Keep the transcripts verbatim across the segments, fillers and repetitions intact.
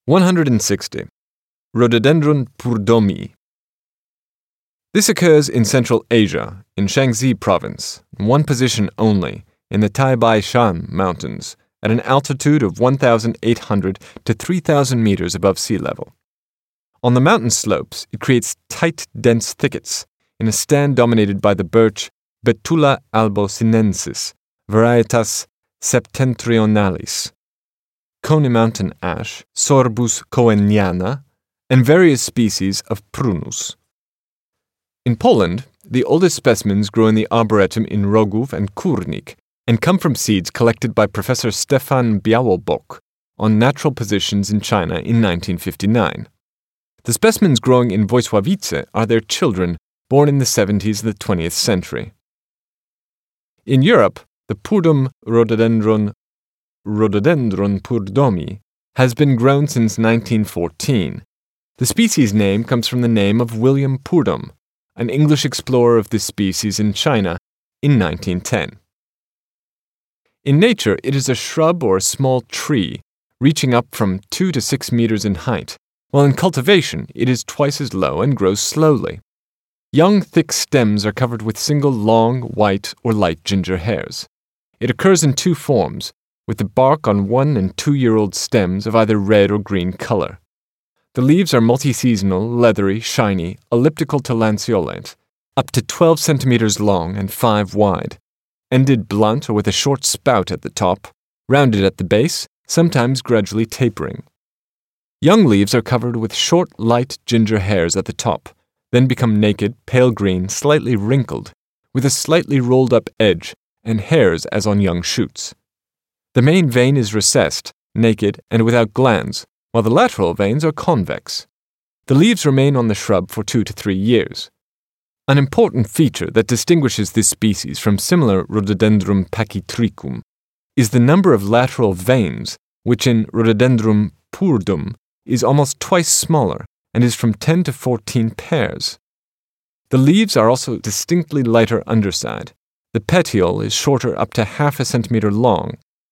one hundred sixty. Rhododendron purdomi. This occurs in Central Asia, in Shaanxi province, in one position only, in the Taibei Shan Mountains, at an altitude of one thousand eight hundred to three thousand meters above sea level. On the mountain slopes, it creates tight, dense thickets in a stand dominated by the birch Betula albocinensis, varietas septentrionalis, Coney mountain ash, Sorbus coeniana, and various species of prunus. In Poland, the oldest specimens grow in the arboretum in Rogów and Kurnik and come from seeds collected by Professor Stefan Białobok on natural positions in China in nineteen fifty-nine. The specimens growing in Wojsławice are their children, born in the seventies of the twentieth century. In Europe, the Purdum rhododendron, Rhododendron purdomi, has been grown since nineteen fourteen. The species name comes from the name of William Purdom, an English explorer of this species in China in nineteen ten. In nature, it is a shrub or a small tree, reaching up from two to six meters in height, while in cultivation it is twice as low and grows slowly. Young, thick stems are covered with single long, white, or light ginger hairs. It occurs in two forms, with the bark on one- and two-year-old stems of either red or green color. The leaves are multi-seasonal, leathery, shiny, elliptical to lanceolate, up to twelve centimeters long and five wide, ended blunt or with a short spout at the top, rounded at the base, sometimes gradually tapering. Young leaves are covered with short, light ginger hairs at the top, then become naked, pale green, slightly wrinkled, with a slightly rolled-up edge and hairs as on young shoots. The main vein is recessed, naked, and without glands, while the lateral veins are convex. The leaves remain on the shrub for two to three years. An important feature that distinguishes this species from similar Rhododendron pachytricum is the number of lateral veins, which in Rhododendron purdum is almost twice smaller and is from ten to fourteen pairs. The leaves are also distinctly lighter underside. The petiole is shorter up to half a centimeter long,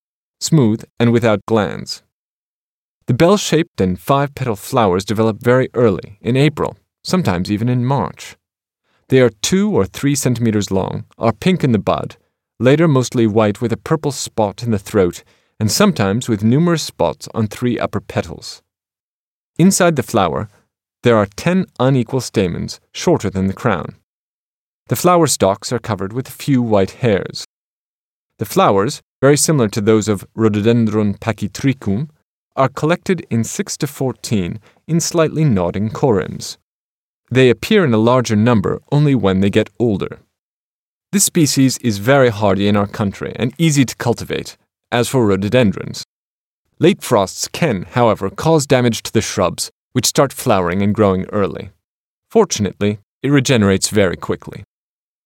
smooth and without glands. The bell-shaped and five-petal flowers develop very early, in April, sometimes even in March. They are two or three centimeters long, are pink in the bud, later mostly white with a purple spot in the throat, and sometimes with numerous spots on three upper petals. Inside the flower, there are ten unequal stamens, shorter than the crown. The flower stalks are covered with few white hairs. The flowers, very similar to those of Rhododendron pachytricum, are collected in six to fourteen in slightly nodding corymbs. They appear in a larger number only when they get older. This species is very hardy in our country and easy to cultivate, as for rhododendrons. Late frosts can, however, cause damage to the shrubs, which start flowering and growing early. Fortunately, it regenerates very quickly.